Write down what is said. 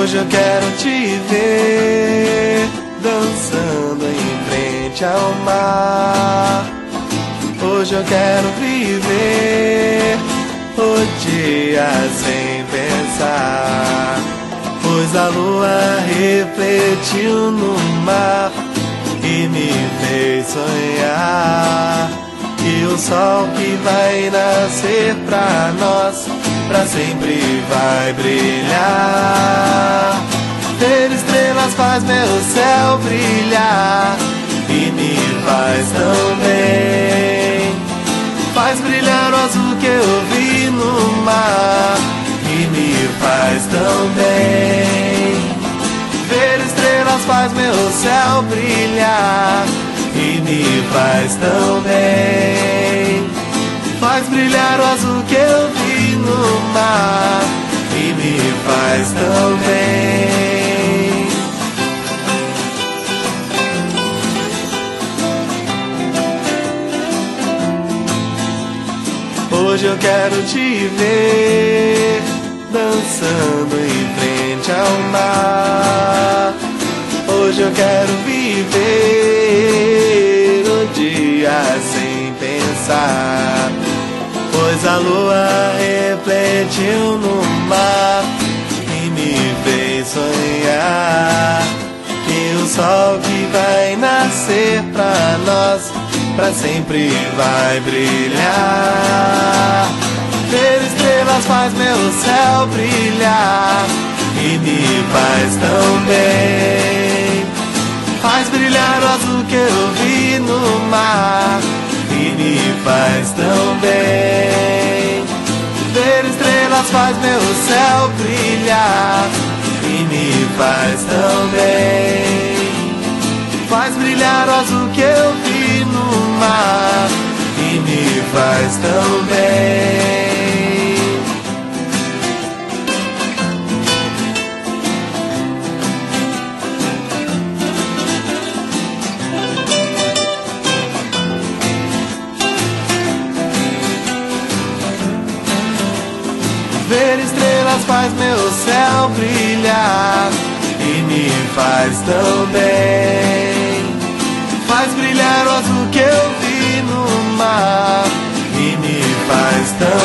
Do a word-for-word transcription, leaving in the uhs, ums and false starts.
Hoje eu quero te ver dançando em frente ao mar. Hoje eu quero viver o dia sem pensar, pois a lua refletiu no mar e me fez sonhar que o sol que vai nascer pra nós pra sempre vai brilhar. Ver estrelas faz meu céu brilhar e me faz tão bem. Faz brilhar o azul que eu vi no mar e me faz tão bem. Ver estrelas faz meu céu brilhar e me faz tão bem. Faz brilhar o azul que eu vi no mar e me faz tão bem. Hoje eu quero te ver dançando em frente ao mar. Hoje eu quero viver o dia sem pensar, pois a lua refletiu no mar e me fez sonhar que o sol que vai nascer pra nós pra sempre vai brilhar. Ver estrelas faz meu céu brilhar e me faz tão bem. Faz brilhar o azul que eu vi no mar e me faz tão bem. Ver estrelas faz meu céu brilhar e me faz tão bem. Faz brilhar o azul que eu vi no mar e me faz tão bem. Ver estrelas faz meu céu brilhar e me faz tão bem. Faz brilhar o azul que eu vi no mar e me faz tão